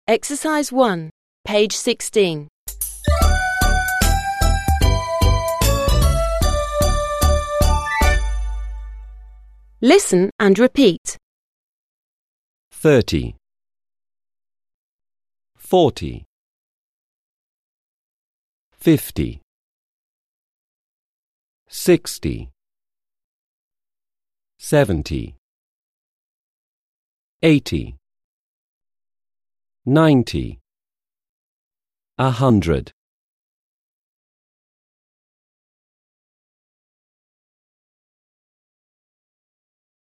Exercise 1, page 16. Listen and repeat. 30 40 50 60 70 80 90 100